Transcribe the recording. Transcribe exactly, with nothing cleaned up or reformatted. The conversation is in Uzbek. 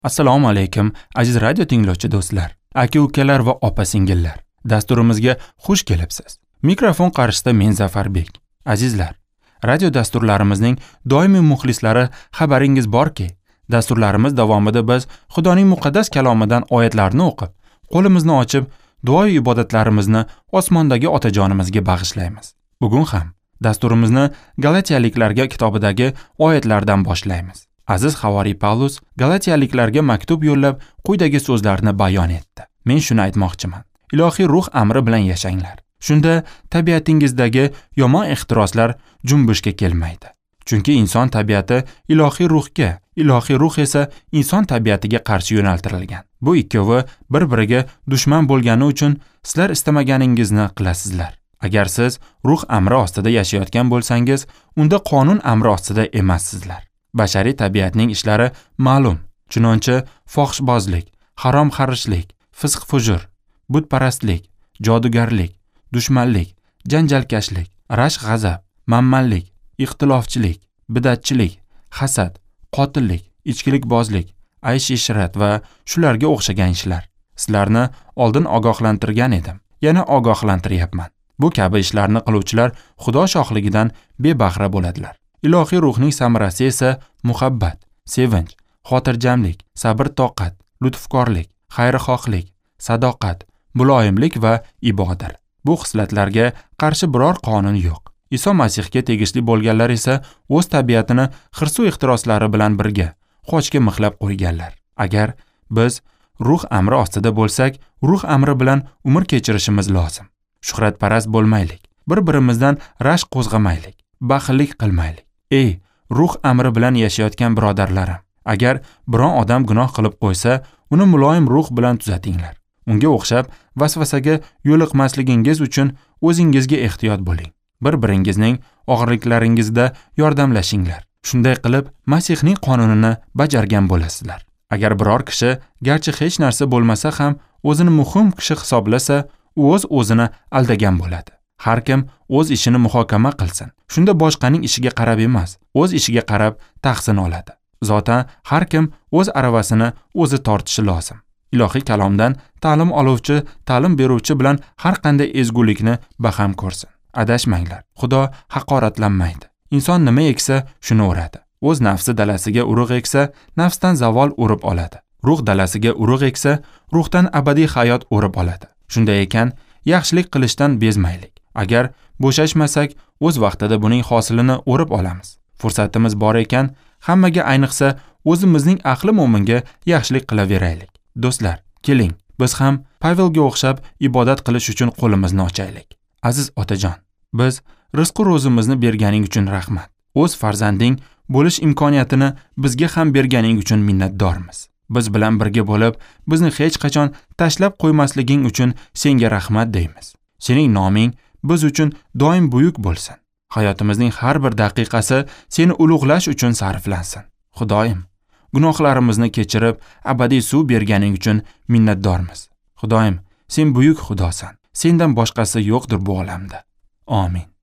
Assalomu alaykum, aziz radio tinglovchi do'stlar, aka-ukalar va opa-singillar. Dasturimizga xush kelibsiz. Mikrofon qarshisida men Zafarbek. Azizlar, radio dasturlarimizning doimiy muxlislari, xabaringiz borki, dasturlarimiz davomida biz Xudoning muqaddas kalomidan oyatlarni o'qib, qo'limizni ochib, duo va ibodatlarimizni osmondagi otajonimizga bag'ishlaymiz. Bugun ham dasturimizni Galatiyaliklarga kitobidagi oyatlardan boshlaymiz. Aziz Havariy Pavlus Galatiyaliklarga maktub yo'llab quyidagi so'zlarni bayon etdi. Men shuni aytmoqchiman. Ilohiy ruh amri bilan yashanglar. Shunda tabiatingizdagi yomon ehtiroslar junbushga kelmaydi. Chunki inson tabiati ilohiy ruhga, ilohiy ruh esa inson tabiatiga qarshi yo'naltirilgan. Bu ikkovi bir-biriga dushman bo'lgani uchun sizlar istamaganingizni qilasizlar. Agar siz ruh amri ostida yashayotgan bo'lsangiz, unda qonun amri ostida emassizlar. Bashariy tabiatning ishlari ma'lum. Chunonchi fohishbozlik, harom-xarishlik, fisq-fujur, butparastlik, jodugarlik, dushmanlik, janjalkashlik, rashk-g'azab, manmanlik, ixtilofchilik, bidatchilik, hasad, qotillik, ichkilikbozlik, aysh-ishrat va shularga o'xshagan ishlar. Sizlarni oldin ogohlantirgan edim. Yana ogohlantiryapman. Bu kabi ishlarni qiluvchilar Xudo shohligidan bebahra bo'ladilar. Ilohiy ruhning samarasi esa muhabbat, sevinch, xotirjamlik, sabr-toqat, lutfkorlik, xayrixohlik, sadoqat, muloyimlik va ibodat. Bu xislatlarga qarshi biror qonun yo'q. Iso Masihga tegishli bo'lganlar esa o'z tabiatini hirsu ehtiroslari bilan birga qochga mixlab qo'yganlar. Agar biz ruh amri ostida bo'lsak, ruh amri bilan umr kechirishimiz lozim. Shuhratparast bo'lmaylik, bir-birimizdan rashk qo'zg'amaylik, baxillik qilmaylik. Ey, ruh amri bilan yashayotgan birodarlarim, agar biron odam gunoh qilib qo'ysa, uni muloyim ruh bilan tuzatinglar. Unga o'xshab vasvasaga yo'liqmasligingiz uchun o'zingizga ehtiyot bo'ling. Bir-biringizning og'irliklaringizda yordamlashinglar. Shunday qilib, Masihning qonunini bajargan bo'lasizlar. Agar biror kishi garchi hech narsa bo'lmasa ham o'zini muhim kishi hisoblasa, u o'z o'zini aldagan bo'ladi. Har kim o'z ishini muhokama qilsin. Shunda boshqaning ishiga qarab emas, o'z ishiga qarab tahsin oladi. Zotan har kim o'z aravasini o'zi tortishi lozim. Ilohiy kalomdan ta'lim oluvchi, ta'lim beruvchi bilan har qanday ezgulikni baham ko'rsin. Adashmanglar. Xudo haqoratlanmaydi. Inson nima eksa, shuni o'radi. O'z nafsi dalasiga urug' eksa, nafsdan zavol o'rib oladi. Ruh dalasiga urug' eksa, ruhdan abadiy hayot o'rib oladi. Shunday ekan, yaxshilik qilishdan bezmaylik. Agar bo'shashmasak, o'z vaqtida buning hosilini o'rib olamiz. Fursatimiz bor ekan, hammaga ayniqsa o'zimizning aqli mo'minga yaxshilik qilaveraylik. Do'stlar, keling, biz ham Pavelga o'xshab ibodat qilish uchun qo'limizni ochaylik. Aziz otajon, biz rizq-u ro'zimizni berganing uchun rahmat. O'z farzanding bo'lish imkoniyatini bizga ham berganing uchun minnatdormiz. Biz bilan birga bo'lib, bizni hech qachon tashlab qo'ymasliging uchun senga rahmat deymiz. Sening noming biz uchun doim buyuk bo'lsin. Hayotimizning har bir daqiqasi seni ulug'lash uchun sarflansin. Xudoyim, gunohlarimizni kechirib, abadiy suv berganing uchun minnatdormiz. Xudoyim, sen buyuk Xudosan. Sendan boshqasi yo'qdir bu olamda. Amin.